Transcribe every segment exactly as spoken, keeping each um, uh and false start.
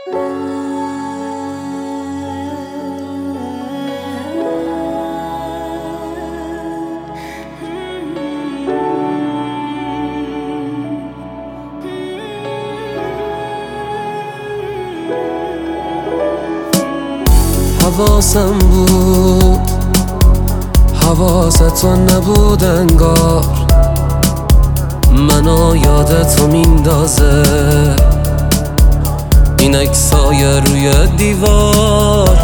حواسم بود حواست تو نبود انگار، منو یادت تو میندازه این عکسای روی دیوار.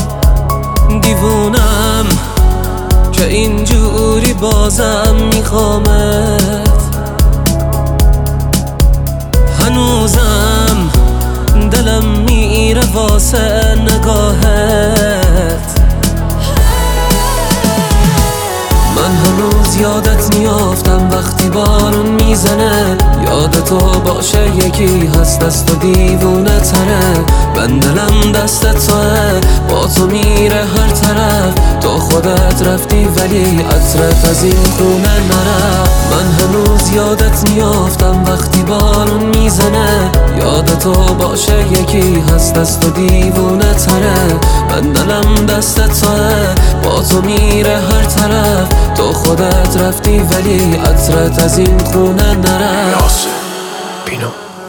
دیوونم که اینجوری بازم میخوامت، هنوزم دلم میره واسه نگاهت. من هنوز یادت میافتم وقتی بارون میزنه، یاد تو باشه یکی هست دست و دیوونه تره. من دلم دست توه، با تو میره هر طرف. تو خودت رفتی ولی عطرت از این خونه نرفت. من هنوز یادت میافتم وقتی بارون میزنه، یاد تو باشه یکی هست دست و دیوونه تره. من دلم دست توه، با تو میره هر طرف. تو خودت رفتی ولی عطرت از این خونه نرفت. بینو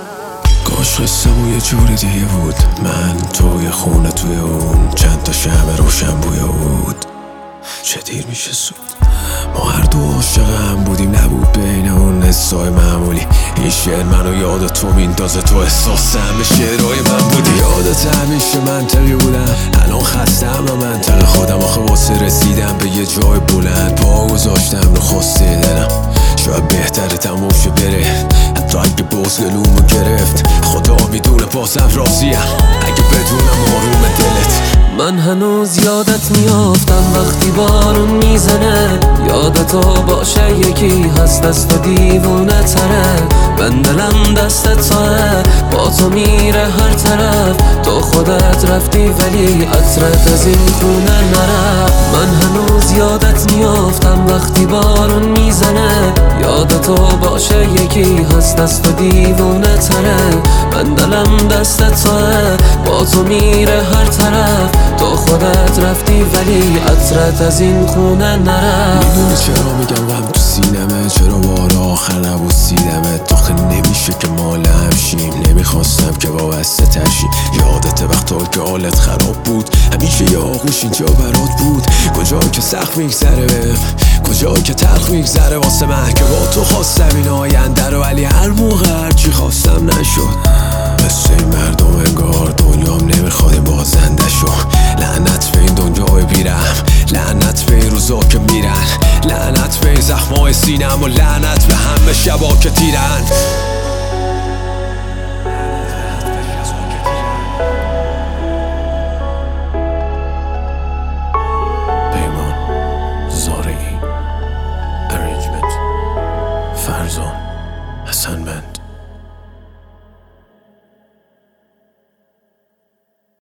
کاش قصه‌مون یه جور دیگه بود، من توی خونه توی اون چند تا شمع روشن بوی بود. چه دیر میشه سود، ما هر دو عاشق هم بودیم، نبود بین اون حسای معمولی. این شعر منو یاد تو میندازه، تو احساس همه شعرهای من بودی. یادت همیشه منطقی بودم، الان خستم و منطق خودم. آخه واسه رسیدم به یه جای بلند پا گذاشتم رو خواسته دلم. شاید بهتره تموم شه بره، حتی اگه باز گلومو گرفت. خدا میدونه بازم راضیم اگه بدونم آروم دلت. من هنوز یادت میافتم وقتی بارون میزنه، یاد تو باشه یکی هست دست و دیوونه تره. من دلم دست توه، با تو میره هر طرف. تو خودت رفتی ولی عطرت از این خونه نرفت. من هنوز یادت میافتم وقتی بارون میزنه، یاد تو باشه یکی هست دست و دیوونه تره. من دلم دست توه، با تو میره هر طرف. تو خودت رفتی ولی عطرت از این خونه نرفت. میدونی چرا میگم غم تو سینمه، چرا بار آخر نبود سیدمه. آخه نمیشه که مال همشیم، نمیخواستم که وابسته ترشی. یادت وقتا که حالت خراب بود، همیشه یه آغوش اینجا برات بود. کجا که سخت میگذره بهم، کجا که تلخ میگذره واسه من، که با تو خواستم این آینده رو ولی هر موقع هرچی خواستم نشد. مثل این مردم انگار دنیام نمیخواد این بازنده شو. لعنت به این دنیای بیرم، لعنت به این روزا که میرن، لعنت به این زخمای سینم و لعنت به همه شبا که تیرن. پیمان زارعی، ارنجمنت فرزان.